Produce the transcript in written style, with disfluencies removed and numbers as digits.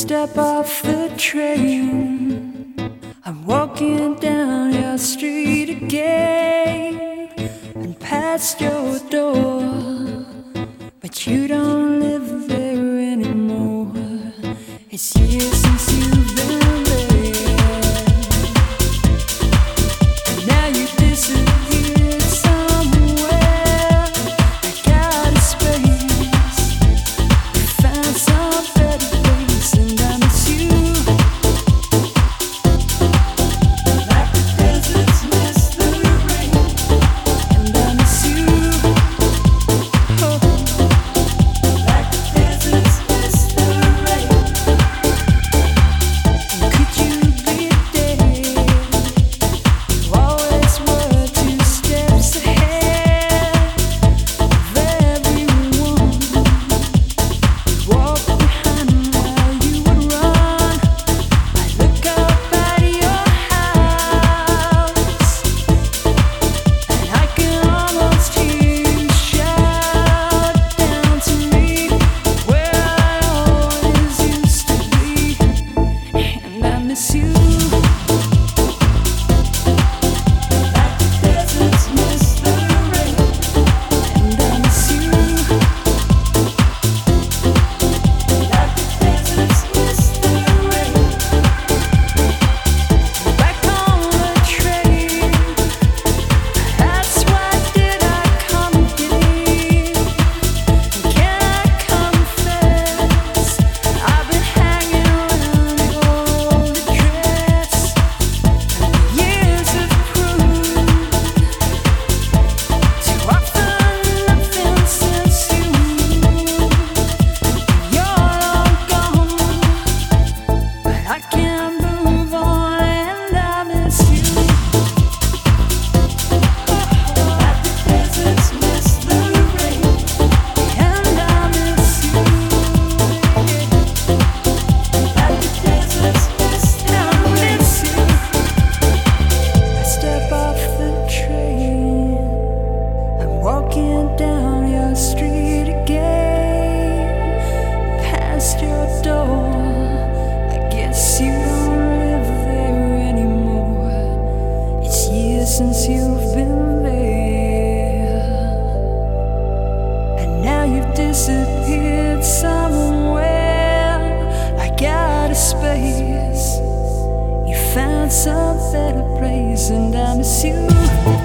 step off the train, I'm walking down your street again and past your door, but you don't live there anymore. It's years since you've been there, and now you disappeared somewhere. Like out of space, you found some better place, and I miss you. Like the deserts miss the rain, and I miss you. Oh, like the deserts miss the rain. And could you be there? You always were 2 steps ahead of everyone. You walk behind while you would run. I look up at your house, and I can almost hear you shout down to me where I always used to be, and I miss you. Like the deserts miss the rain, and I miss you. Like the deserts miss the rain. Back on the train, that's why did I come here? Can I confess, I've been hanging around your old address, and the years have proved to offer nothing since you're long gone. But I can't move on, and I miss you. Like the deserts miss the rain, and I miss you. Like the deserts miss the rain, I miss you. I step off the train, I'm walking down your street again, past your door. I guess you don't live there anymore. It's years since you've been there, and now you've disappeared somewhere like out of space. You found some better place, and I miss you.